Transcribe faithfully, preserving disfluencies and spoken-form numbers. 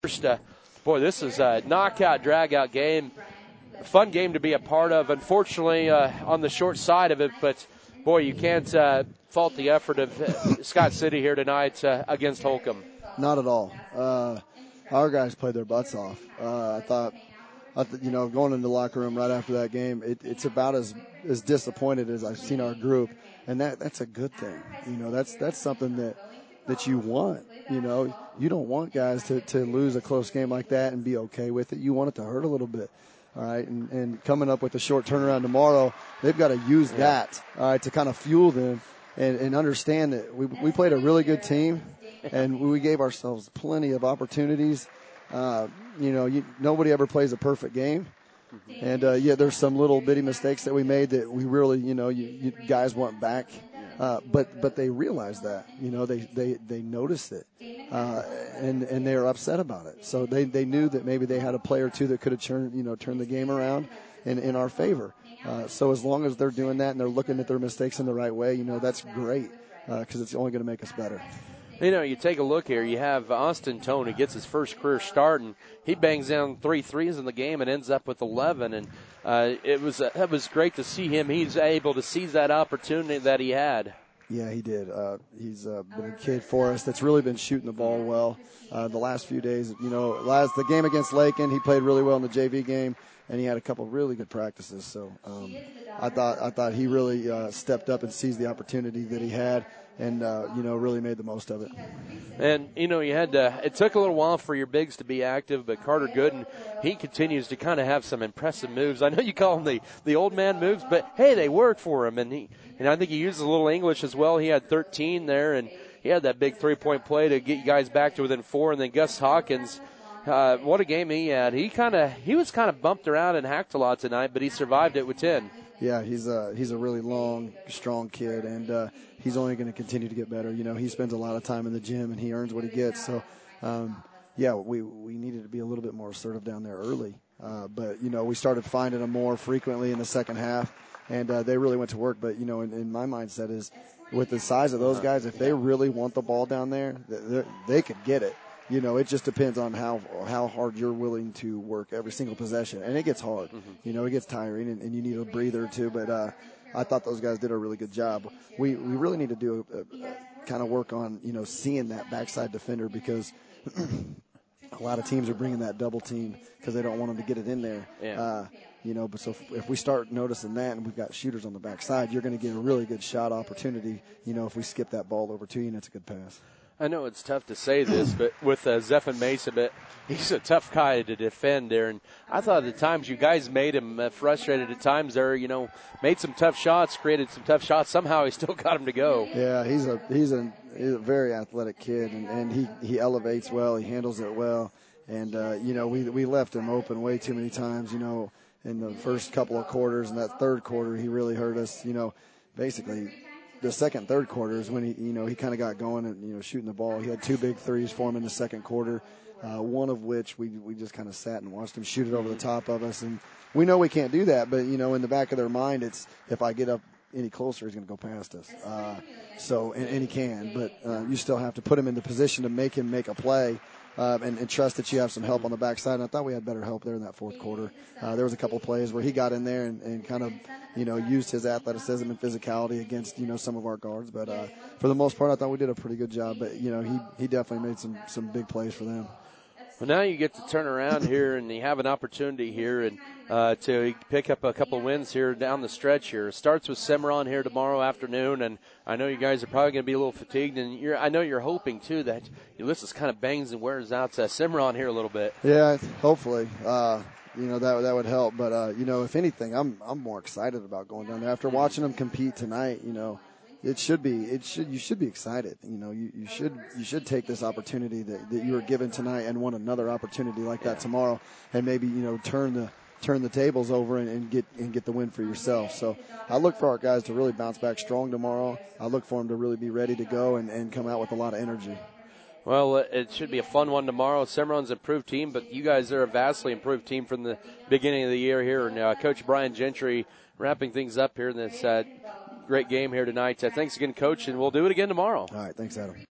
First, uh, boy, this is a knockout, drag-out game. A fun game to be a part of. Unfortunately, uh, on the short side of it, but, boy, you can't uh, fault the effort of uh, Scott City here tonight uh, against Holcomb. Not at all. Uh, our guys played their butts off. Uh, I thought, I th- you know, going into the locker room right after that game, it, it's about as, as disappointed as I've seen our group, and that that's a good thing. You know, that's that's something that that you want. You know, you don't want guys to, to lose a close game like that and be okay with it. You want it to hurt a little bit. All right, and, and coming up with a short turnaround tomorrow, they've got to use yeah. that, all right, to kind of fuel them and, and understand that we we played a really good team, and we gave ourselves plenty of opportunities. Uh, you know, you, nobody ever plays a perfect game, and uh, yeah, there's some little bitty mistakes that we made that we really, you know, you, you guys want back. Uh, but but they realized that, you know, they, they, they noticed it, uh, and and they were upset about it. So they, they knew that maybe they had a play or two that could have turned you know turned the game around in, in our favor. Uh, so as long as they're doing that and they're looking at their mistakes in the right way, you know, that's great because uh, it's only going to make us better. You know, you take a look here. You have Austin Tone, who gets his first career start, and he bangs down three threes in the game and ends up with eleven. And uh, it was uh, it was great to see him. He's able to seize that opportunity that he had. Yeah, he did. Uh, he's uh, been a kid for us that's really been shooting the ball well. Uh, the last few days, you know, last the game against Lakin, he played really well in the J V game, and he had a couple really good practices. So um, I thought I thought he really uh, stepped up and seized the opportunity that he had, and uh, you know, really made the most of it. And you know, you had to, it took a little while for your bigs to be active, but Carter Gooden, he continues to kind of have some impressive moves. I know you call them the the old man moves, but hey, they work for him, and he and I think he uses a little English as well. He had thirteen there, and he had that big three point play to get you guys back to within four, and then Gus Hawkins. Uh, what a game he had. He kind of he was kind of bumped around and hacked a lot tonight, but he survived it with ten. Yeah, he's a he's a really long, strong kid, and uh, he's only going to continue to get better. You know, he spends a lot of time in the gym, and he earns what he gets. So, um, yeah, we we needed to be a little bit more assertive down there early, uh, but you know, we started finding them more frequently in the second half, and uh, they really went to work. But you know, in, in my mindset is, with the size of those guys, if they really want the ball down there, they, they could get it. You know, it just depends on how how hard you're willing to work every single possession. And it gets hard. Mm-hmm. You know, it gets tiring, and, and you need a breather, too. But uh, I thought those guys did a really good job. We we really need to do a, a, a kind of work on, you know, seeing that backside defender because a lot of teams are bringing that double team because they don't want them to get it in there. Yeah. Uh, you know, but so if, if we start noticing that and we've got shooters on the backside, you're going to get a really good shot opportunity, you know, if we skip that ball over to you and it's a good pass. I know it's tough to say this, but with uh, Zephan Mesa, but he's a tough guy to defend there. And I thought at the times you guys made him uh, frustrated at times there, you know, made some tough shots, created some tough shots. Somehow he still got him to go. Yeah, he's a he's a, he's a very athletic kid, and, and he, he elevates well, he handles it well. And, uh, you know, we we left him open way too many times, you know, in the first couple of quarters. And that third quarter, he really hurt us, you know, basically – the second, third quarter is when he, you know, he kind of got going and, you know, shooting the ball. He had two big threes for him in the second quarter, uh, one of which we we just kind of sat and watched him shoot it over the top of us. And we know we can't do that, but, you know, in the back of their mind, it's if I get up any closer, he's going to go past us. Uh, so, and, and he can, but uh, you still have to put him in the position to make him make a play. Uh, and, and trust that you have some help on the backside. And I thought we had better help there in that fourth quarter. Uh, there was a couple of plays where he got in there and, and kind of, you know, used his athleticism and physicality against, you know, some of our guards. But uh, for the most part, I thought we did a pretty good job. But, you know, he, he definitely made some, some big plays for them. Well, now you get to turn around here and you have an opportunity here and uh, to pick up a couple wins here down the stretch here. It starts with Cimarron here tomorrow afternoon, and I know you guys are probably going to be a little fatigued, and you're, I know you're hoping, too, that Ulysses kind of bangs and wears out uh, Cimarron here a little bit. Yeah, hopefully. Uh, you know, that that would help. But, uh, you know, if anything, I'm I'm more excited about going down there. After watching them compete tonight, you know, It should be. It should. You should be excited. You know. You, you should. You should take this opportunity that, that you were given tonight and want another opportunity like that tomorrow, and maybe you know turn the turn the tables over and, and get and get the win for yourself. So I look for our guys to really bounce back strong tomorrow. I look for them to really be ready to go and, and come out with a lot of energy. Well, it should be a fun one tomorrow. Cimarron's an improved team, but you guys are a vastly improved team from the beginning of the year here. And uh, Coach Brian Gentry wrapping things up here in this uh, great game here tonight. Uh, thanks again, Coach, and we'll do it again tomorrow. All right, thanks, Adam.